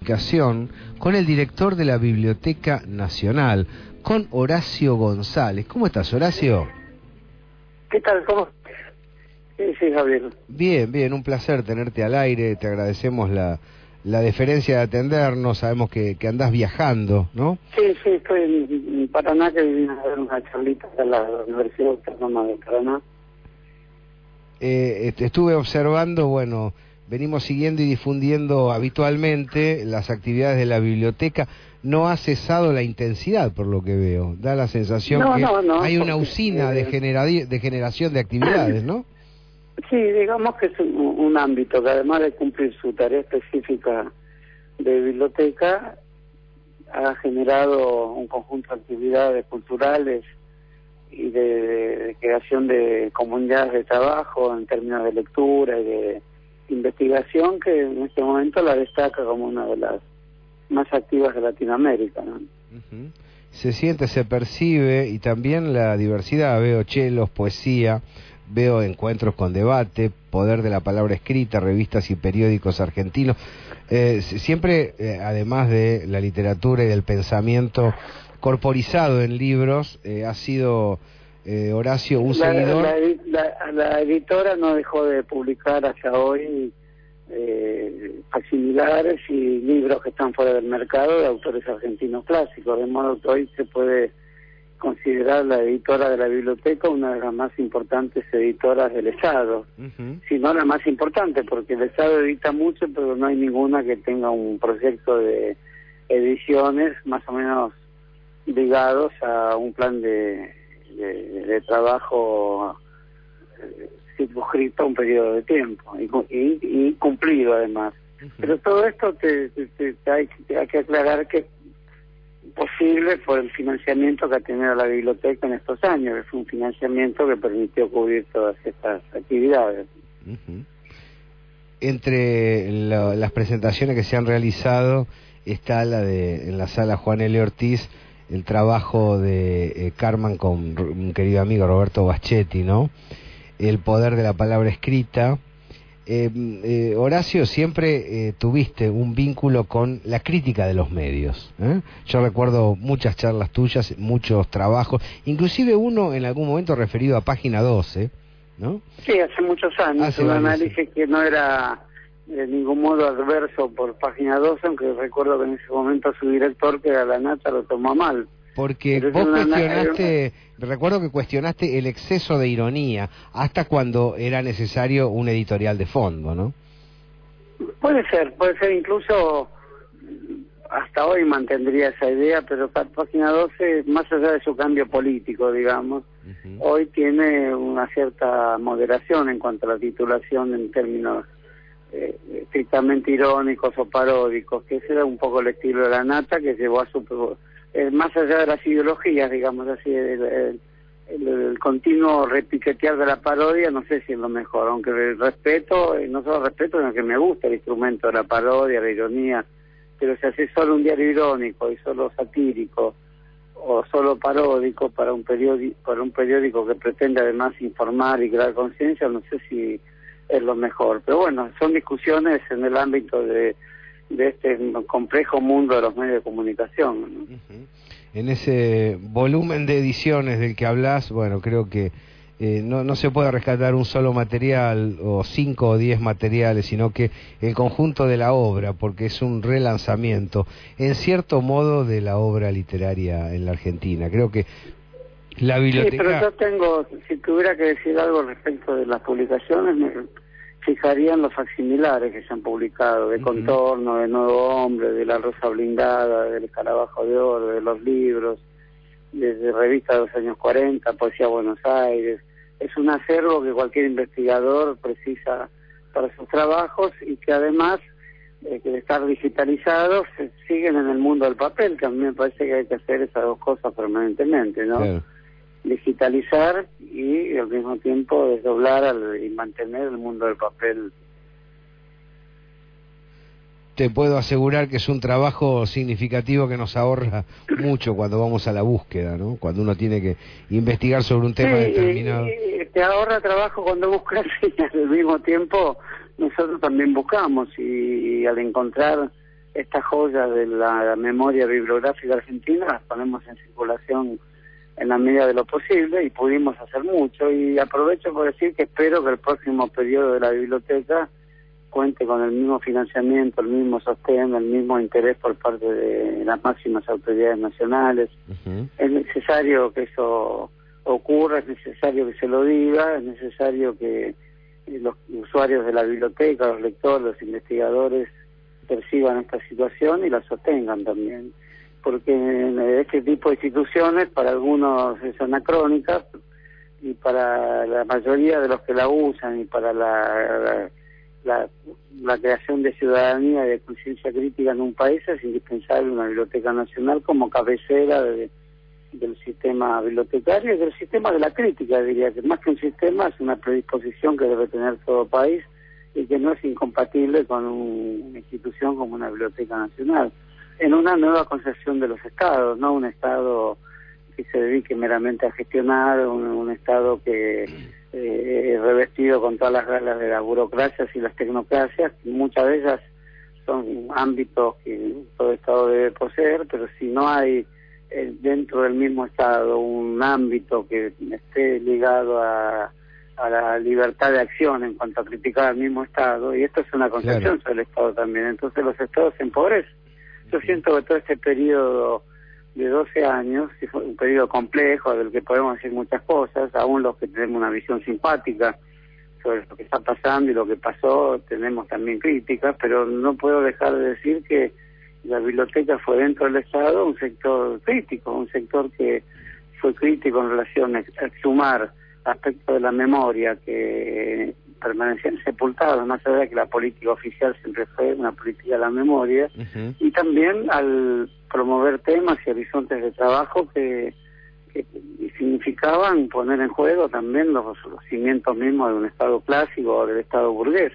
Comunicación con el director de la Biblioteca Nacional, con Horacio González. ¿Cómo estás, Horacio? ¿Qué tal? ¿Cómo? Sí, Javier. Bien, un placer tenerte al aire. Te agradecemos la deferencia de atendernos. Sabemos que andás viajando, ¿no? Sí, estoy en Paraná, que vine a dar una charlita de la Universidad Autónoma de Paraná. Estuve observando, bueno, venimos siguiendo y difundiendo habitualmente las actividades de la biblioteca. No ha cesado la intensidad, por lo que veo. Da la sensación que hay una usina de generación de actividades, ¿no? Sí, digamos que es un ámbito que, además de cumplir su tarea específica de biblioteca, ha generado un conjunto de actividades culturales y de creación de comunidades de trabajo en términos de lectura y de investigación, que en este momento la destaca como una de las más activas de Latinoamérica, ¿no? Uh-huh. Se siente, se percibe, y también la diversidad. Veo chelos, poesía, veo encuentros con debate, poder de la palabra escrita, revistas y periódicos argentinos. Siempre, además de la literatura y del pensamiento corporizado en libros, ha sido, Horacio, un seguidor. La editora no dejó de publicar hasta hoy facsimilares y libros que están fuera del mercado de autores argentinos clásicos, de modo que hoy se puede considerar la editora de la biblioteca una de las más importantes editoras del Estado, si no la más importante, porque el Estado edita mucho, pero no hay ninguna que tenga un proyecto de ediciones más o menos ligados a un plan de trabajo circunscrito a un periodo de tiempo y cumplido, además. Pero todo esto hay que aclarar que es posible por el financiamiento que ha tenido la biblioteca en estos años. Es un financiamiento que permitió cubrir todas estas actividades. Entre las presentaciones que se han realizado está en la sala Juan L. Ortiz, el trabajo de Carman con un querido amigo Roberto Baschetti, ¿no? El poder de la palabra escrita. Horacio, siempre tuviste un vínculo con la crítica de los medios, ¿eh? Yo recuerdo muchas charlas tuyas, muchos trabajos, inclusive uno en algún momento referido a Página 12, ¿no? Sí, hace muchos años, un análisis que no era de ningún modo adverso por Página 12, aunque recuerdo que en ese momento su director, que era la Nata, lo tomó mal. Porque vos cuestionaste, recuerdo que cuestionaste el exceso de ironía, hasta cuando era necesario un editorial de fondo, ¿no? Puede ser, incluso hasta hoy mantendría esa idea, pero Página 12, más allá de su cambio político, digamos, hoy tiene una cierta moderación en cuanto a la titulación en términos estrictamente irónicos o paródicos, que ese era un poco el estilo de la Nata, que llevó a su... más allá de las ideologías, digamos así, el continuo repiquetear de la parodia, no sé si es lo mejor, aunque respeto, no solo respeto, sino que me gusta el instrumento de la parodia, la ironía, pero si hace solo un diario irónico y solo satírico o solo paródico para un periódico que pretende además informar y crear conciencia, no sé si es lo mejor. Pero bueno, son discusiones en el ámbito de este complejo mundo de los medios de comunicación, ¿no? En ese volumen de ediciones del que hablas, bueno, creo que no se puede rescatar un solo material o 5 o 10 materiales, sino que el conjunto de la obra, porque es un relanzamiento, en cierto modo, de la obra literaria en la Argentina. Creo que la biblioteca... Sí, pero yo si tuviera que decir algo respecto de las publicaciones, me fijaría en los facsimilares que se han publicado, de Contorno, de Nuevo Hombre, de La Rosa Blindada, del Escarabajo de Oro, de los libros, desde revistas de los años 40, Poesía Buenos Aires. Es un acervo que cualquier investigador precisa para sus trabajos y que además, de estar digitalizados, siguen en el mundo del papel, que a mí me parece que hay que hacer esas dos cosas permanentemente, ¿no? Claro. Digitalizar y al mismo tiempo desdoblar y mantener el mundo del papel. Te puedo asegurar que es un trabajo significativo que nos ahorra mucho cuando vamos a la búsqueda, ¿no? Cuando uno tiene que investigar sobre un tema determinado. Te ahorra trabajo cuando buscas y al mismo tiempo nosotros también buscamos y al encontrar estas joyas de la memoria bibliográfica argentina las ponemos en circulación en la medida de lo posible, y pudimos hacer mucho. Y aprovecho por decir que espero que el próximo periodo de la biblioteca cuente con el mismo financiamiento, el mismo sostén, el mismo interés por parte de las máximas autoridades nacionales. Es necesario que eso ocurra, es necesario que se lo diga, es necesario que los usuarios de la biblioteca, los lectores, los investigadores perciban esta situación y la sostengan también, porque este tipo de instituciones para algunos es anacrónica, y para la mayoría de los que la usan y para la creación de ciudadanía y de conciencia crítica en un país es indispensable una biblioteca nacional como cabecera del sistema bibliotecario y del sistema de la crítica. Diría que más que un sistema es una predisposición que debe tener todo país y que no es incompatible con una institución como una biblioteca nacional, en una nueva concepción de los estados, no un estado que se dedique meramente a gestionar, un estado que revestido con todas las galas de las burocracias y las tecnocracias, muchas de ellas son ámbitos que todo estado debe poseer, pero si no hay dentro del mismo estado un ámbito que esté ligado a la libertad de acción en cuanto a criticar al mismo estado, y esto es una concepción sobre el estado también, entonces los estados se empobrecen. Yo siento que todo este periodo de 12 años, que fue un periodo complejo del que podemos decir muchas cosas, aún los que tenemos una visión simpática sobre lo que está pasando y lo que pasó, tenemos también críticas, pero no puedo dejar de decir que la biblioteca fue dentro del Estado un sector crítico, un sector que fue crítico en relación a exhumar aspectos de la memoria que permanecían sepultados, más allá de que la política oficial siempre fue una política de la memoria, y también al promover temas y horizontes de trabajo que significaban poner en juego también los cimientos mismos de un Estado clásico o del Estado burgués.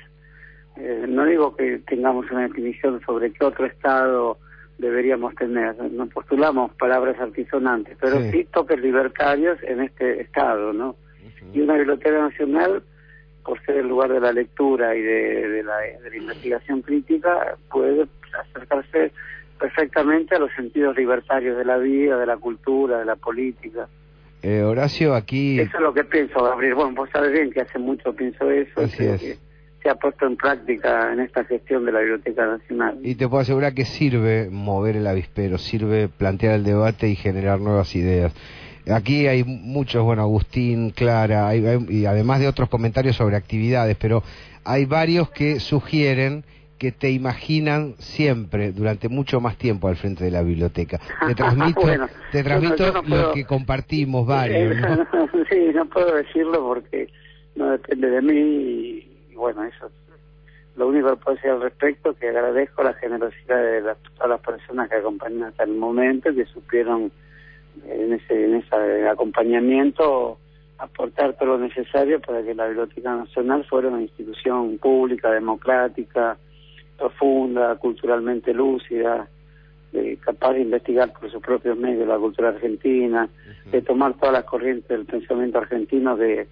No digo que tengamos una definición sobre qué otro Estado deberíamos tener, no postulamos palabras altisonantes, pero sí toques libertarios en este Estado, ¿no? Y una biblioteca nacional, por ser el lugar de la lectura y de la investigación crítica, puede acercarse perfectamente a los sentidos libertarios de la vida, de la cultura, de la política. Horacio, aquí... Eso es lo que pienso, Gabriel. Bueno, vos sabés bien que hace mucho pienso eso. Así es. Que se ha puesto en práctica en esta gestión de la Biblioteca Nacional. Y te puedo asegurar que sirve mover el avispero, sirve plantear el debate y generar nuevas ideas. Aquí hay muchos, bueno, Agustín, Clara, y además de otros comentarios sobre actividades, pero hay varios que sugieren que te imaginan siempre, durante mucho más tiempo al frente de la biblioteca. Te transmito, bueno, yo no puedo, lo que compartimos varios, ¿no? Sí, no puedo decirlo porque no depende de mí, y bueno, eso es lo único que puedo decir al respecto, que agradezco la generosidad de todas las personas que acompañan hasta el momento, que supieron en ese acompañamiento aportar todo lo necesario para que la Biblioteca Nacional fuera una institución pública, democrática, profunda, culturalmente lúcida, capaz de investigar por sus propios medios la cultura argentina, de tomar todas las corrientes del pensamiento argentino que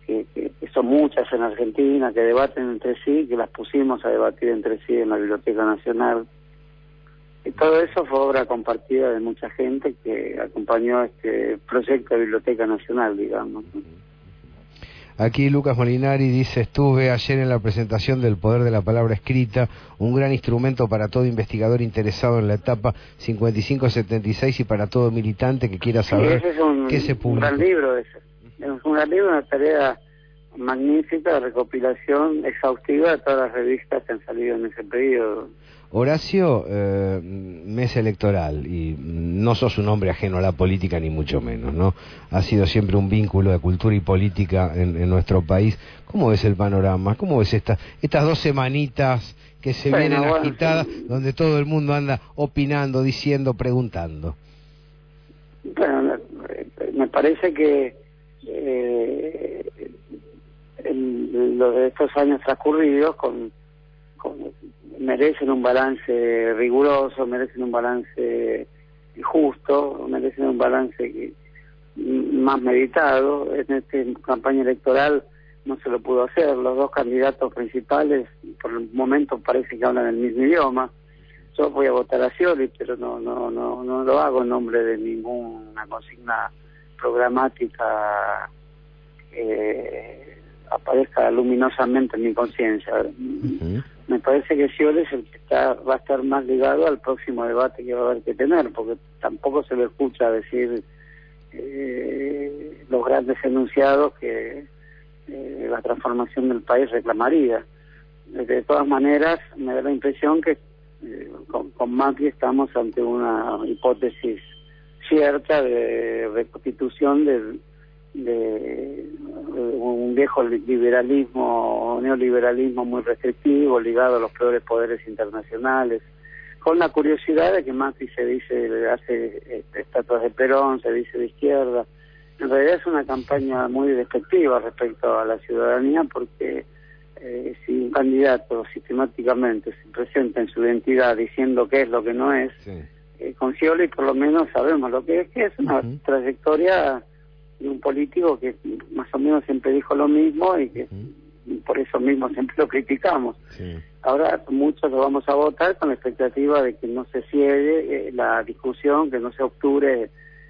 son muchas en Argentina, que debaten entre sí, que las pusimos a debatir entre sí en la Biblioteca Nacional. Y todo eso fue obra compartida de mucha gente que acompañó este proyecto de Biblioteca Nacional, digamos. Aquí Lucas Molinari dice: estuve ayer en la presentación del Poder de la Palabra Escrita, un gran instrumento para todo investigador interesado en la etapa 55-76 y para todo militante que quiera saber qué se publica. Un gran libro ese. Es un gran libro, una tarea magnífica de recopilación exhaustiva de todas las revistas que han salido en ese periodo. Horacio, mes electoral, y no sos un hombre ajeno a la política ni mucho menos, ¿no? Ha sido siempre un vínculo de cultura y política en nuestro país. ¿Cómo ves el panorama? ¿Cómo ves estas 2 semanitas que se vienen agitadas, donde todo el mundo anda opinando, diciendo, preguntando? Bueno, me parece que lo de estos años transcurridos merecen un balance riguroso, merecen un balance justo, merecen un balance más meditado. En esta campaña electoral no se lo pudo hacer. Los dos candidatos principales por el momento parece que hablan el mismo idioma. Yo voy a votar a Scioli, pero no lo hago en nombre de ninguna consigna programática que aparezca luminosamente en mi conciencia. Me parece que Scioli es el que va a estar más ligado al próximo debate que va a haber que tener, porque tampoco se le escucha decir los grandes enunciados que la transformación del país reclamaría. De todas maneras, me da la impresión que con Macri estamos ante una hipótesis cierta de reconstitución de un viejo liberalismo, neoliberalismo muy restrictivo, ligado a los peores poderes internacionales, con la curiosidad de que Macri se dice, hace estatuas de Perón, se dice de izquierda. En realidad es una campaña muy despectiva respecto a la ciudadanía, porque si un candidato sistemáticamente se presenta en su identidad diciendo qué es lo que no es, con Scioli por lo menos sabemos lo que es una trayectoria de un político que más o menos siempre dijo lo mismo y que por eso mismo siempre lo criticamos. Ahora muchos lo vamos a votar con la expectativa de que no se ciegue la discusión, que no se obture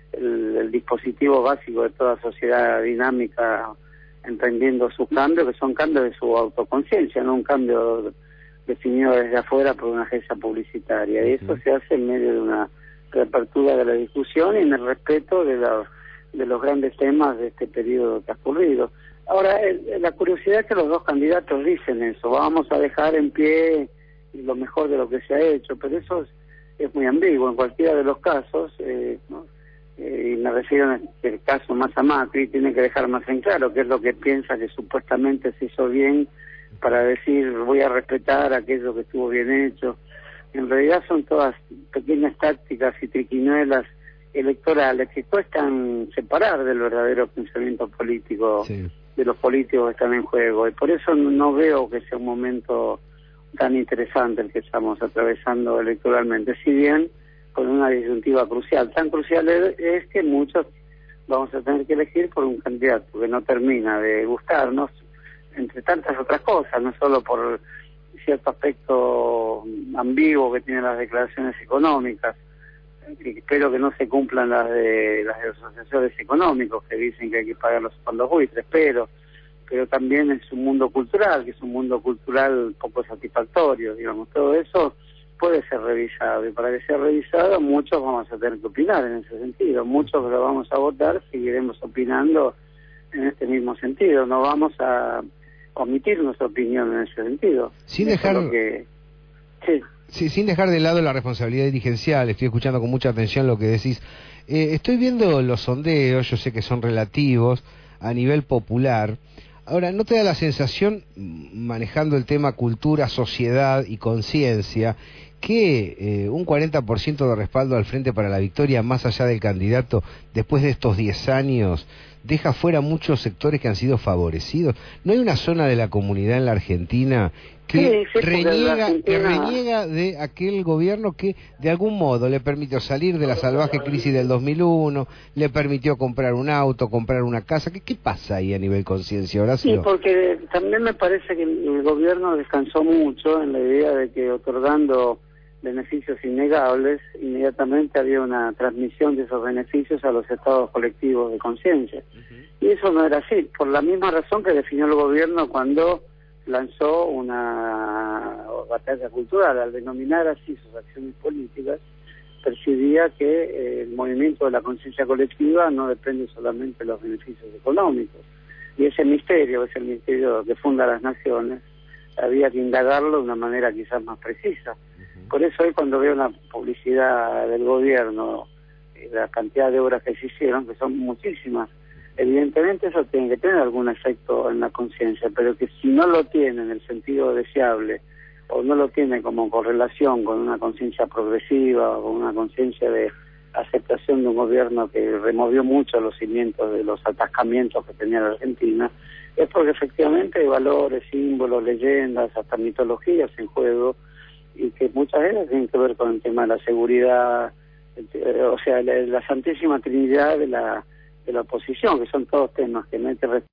el dispositivo básico de toda sociedad dinámica entendiendo sus cambios, que son cambios de su autoconciencia, no un cambio definido desde afuera por una agencia publicitaria. Y eso se hace en medio de una reapertura de la discusión y en el respeto de los grandes temas de este periodo transcurrido. Ahora, la curiosidad es que los dos candidatos dicen eso: vamos a dejar en pie lo mejor de lo que se ha hecho, pero eso es muy ambiguo en cualquiera de los casos, ¿no? Y me refiero en el caso más a Macri, tiene que dejar más en claro qué es lo que piensa que supuestamente se hizo bien, para decir voy a respetar aquello que estuvo bien hecho. En realidad son todas pequeñas tácticas y triquiñuelas electorales que cuestan separar del verdadero pensamiento político de los políticos que están en juego, y por eso no veo que sea un momento tan interesante el que estamos atravesando electoralmente, si bien con una disyuntiva crucial. Tan crucial es que muchos vamos a tener que elegir por un candidato que no termina de gustarnos, entre tantas otras cosas, no solo por cierto aspecto ambiguo que tienen las declaraciones económicas, y espero que no se cumplan las de los asesores económicos que dicen que hay que pagar los fondos buitres, pero también es un mundo cultural, que es un mundo cultural poco satisfactorio, digamos. Todo eso puede ser revisado, y para que sea revisado muchos vamos a tener que opinar en ese sentido. Muchos que lo vamos a votar seguiremos opinando en este mismo sentido, no vamos a omitir nuestra opinión en ese sentido. Sin dejar de lado la responsabilidad dirigencial. Estoy escuchando con mucha atención lo que decís. Estoy viendo los sondeos, yo sé que son relativos a nivel popular. Ahora, ¿no te da la sensación, manejando el tema cultura, sociedad y conciencia, que un 40% de respaldo al Frente para la Victoria, más allá del candidato, después de estos 10 años, deja fuera muchos sectores que han sido favorecidos? ¿No hay una zona de la comunidad en la Argentina que reniega de aquel gobierno que de algún modo le permitió salir de la salvaje crisis del 2001, le permitió comprar un auto, comprar una casa? ¿Qué pasa ahí a nivel conciencia, Horacio? Sí, porque también me parece que el gobierno descansó mucho en la idea de que otorgando beneficios innegables, inmediatamente había una transmisión de esos beneficios a los estados colectivos de conciencia. Y eso no era así, por la misma razón que definió el gobierno cuando lanzó una batalla cultural. Al denominar así sus acciones políticas, percibía que el movimiento de la conciencia colectiva no depende solamente de los beneficios económicos. Y ese misterio, es el misterio que funda las naciones, había que indagarlo de una manera quizás más precisa. Por eso hoy, cuando veo la publicidad del gobierno, la cantidad de obras que se hicieron, que son muchísimas, evidentemente eso tiene que tener algún efecto en la conciencia, pero que si no lo tiene en el sentido deseable, o no lo tiene como correlación con una conciencia progresiva, o con una conciencia de aceptación de un gobierno que removió mucho los cimientos de los atascamientos que tenía la Argentina, es porque efectivamente hay valores, símbolos, leyendas, hasta mitologías en juego, y que muchas de ellas tienen que ver con el tema de la seguridad, o sea, la Santísima Trinidad de la oposición, que son todos temas que mete